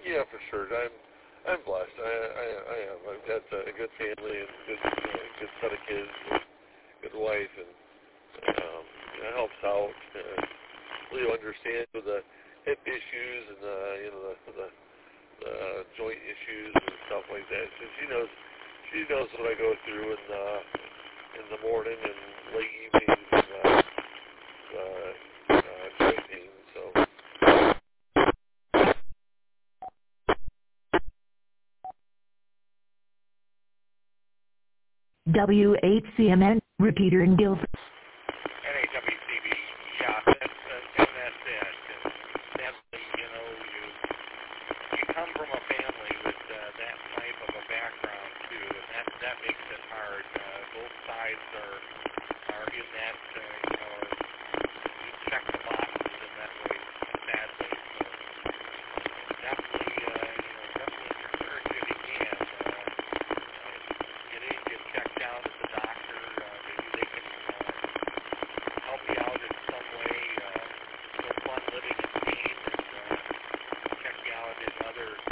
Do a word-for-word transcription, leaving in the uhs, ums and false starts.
yeah, for sure. I'm I'm blessed. I I, I am. I've got a good family and good uh, good set of kids, and good wife, and um, you know, helps out. Uh, Leo understands with the hip issues and the you know the the, the joint issues and stuff like that. So she knows she knows what I go through in the in the morning and late evenings and uh, uh, uh, joint pain. So. W eight C M N, repeater in Guilford. N H W C B, yeah, that's, uh, and that's it. And sadly, you know, you, you come from a family with uh, that type of a background, too, and that, that makes it hard. Uh, both sides are, are in that, uh, you know, you check the boxes in that way, sadly. So definitely, uh, you know, definitely encourage you if you can. Uh, get in, get checked out at the doctor. Uh, maybe they can uh, help you out in some way. Uh, no fun living in pain, and uh, check you out in other